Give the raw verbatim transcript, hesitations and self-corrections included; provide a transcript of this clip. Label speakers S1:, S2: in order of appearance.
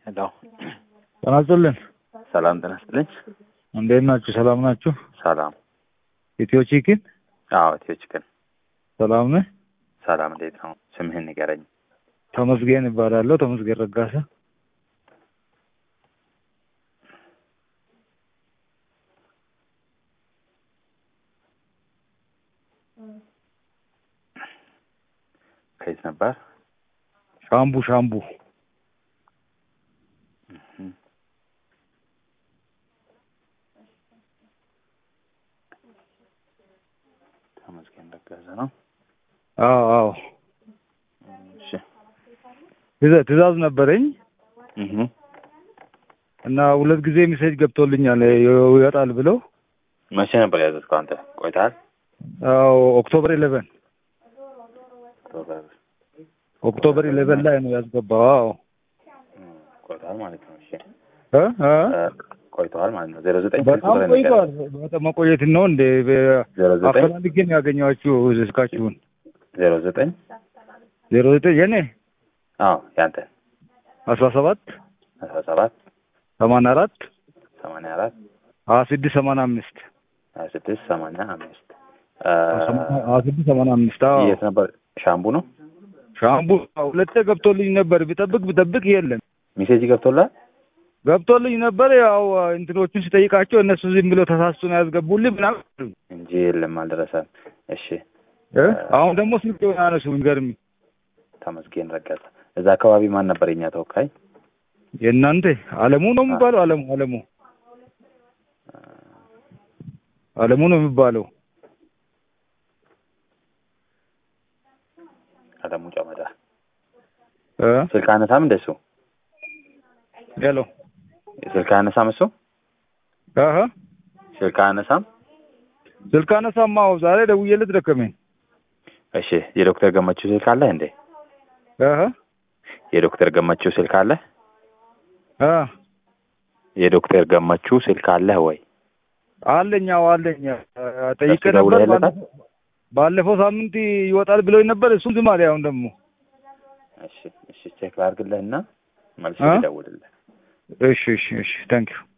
S1: ሄሎ
S2: ተናስተልን
S1: ሰላም ተናስተልኝ።
S2: እንዴት ናችሁ? ሰላም ናችሁ?
S1: ሰላም።
S2: ኢትዮ ቺክን?
S1: አዎ ኢትዮ ቺክን።
S2: ሰላም ነህ?
S1: ሰላም። እንዴት ነው? ስምህን ንገረኝ።
S2: ተመስገን እባላለሁ። ተመስገን ረጋሳ።
S1: ከየት ነበር?
S2: ሻምቡ ሻምቡ።
S1: ተመስገን ረጋሳ ነው።
S2: አዎ አዎ።
S1: እሺ።
S2: ትእዛዝ ነበረኝ
S1: እህ
S2: እና ሁለት ጊዜ ሜሴጅ ገብቶልኛል ይወጣል ብለው።
S1: መቼ ነበር ያዘዝከው አንተ? ቆይተሃል?
S2: አዎ ኦክቶበር ኢሌቨን
S1: ኦክቶበር
S2: ኦክቶበር ኢሌቨን ላይ ነው ያስገባው። አዎ
S1: ቆይተሃል ማለት ነው። እሺ
S2: እ እ
S1: ቆይተሃል ማለት ነው። ዜሮ ዘጠኝ
S2: በጣም ቆይቷል። በጣም መቆየት ነው እንደ አፈላልጌ ነው ያገኘኋችሁ እስካችሁን።
S1: ዜሮ ዘጠኝ
S2: ዜሮ ዘጠኝ የኔ?
S1: አዎ ያንተ
S2: አስራ ሰባት
S1: አስራ ሰባት
S2: ሰማንያ አራት
S1: ሰማንያ አራት
S2: ሀያ ስድስት ሰማንያ አምስት
S1: ሀያ ስድስት ሰማንያ አምስት
S2: ሀያ ስድስት ሰማንያ አምስት። አዎ
S1: የት ነበር? ሻምቡ ነው።
S2: ሻምቡ ሁለቴ ገብቶልኝ ነበር። ቢጠብቅ ቢጠብቅ የለም።
S1: ሜሴጅ ገብቶልሃል?
S2: ገብቶልኝ ነበር። ያው እንትኖቹን ሲጠይቃቸው እነሱ ዝም ብሎ ተሳስቶ ነው ያስገቡልኝ ምናምን
S1: እንጂ የለም አልደረሰም። እሺ
S2: አሁን ደግሞ ስልክ ያነሱ የሚገርም
S1: ተመስገን ረጋሳ። እዛ አካባቢ ማን ነበር የኛ ተወካይ?
S2: የእናንተ አለሙ ነው የሚባለው። አለሙ አለሙ አለሙ ነው የሚባለው።
S1: አለሙ ጨመዳ
S2: እ
S1: ስልክ አነሳም እንደሱ
S2: ሄሎ
S1: ስልክ አነሳም እሱ
S2: አሃ
S1: ስልክ አነሳም
S2: ስልክ አነሳም። አዎ ዛሬ ደውዬለት ደከመኝ።
S1: እሺ የዶክተር ገመቹ ስልክ አለ እንዴ?
S2: አሃ
S1: የዶክተር ገመቹ ስልክ አለ?
S2: አ
S1: የዶክተር ገመቹ ስልክ አለ ወይ?
S2: አለኝ። አዎ አለኝ። ጠይቄ ነበር ባለፈው ሳምንት ይወጣል ብሎኝ ነበር። እሱም ዝም አለ። አሁን ደግሞ
S1: እሺ እሺ ቼክ አድርግልህና መልስ ይደውልልህ።
S2: እሺ እሺ እሺ ታንክ ዩ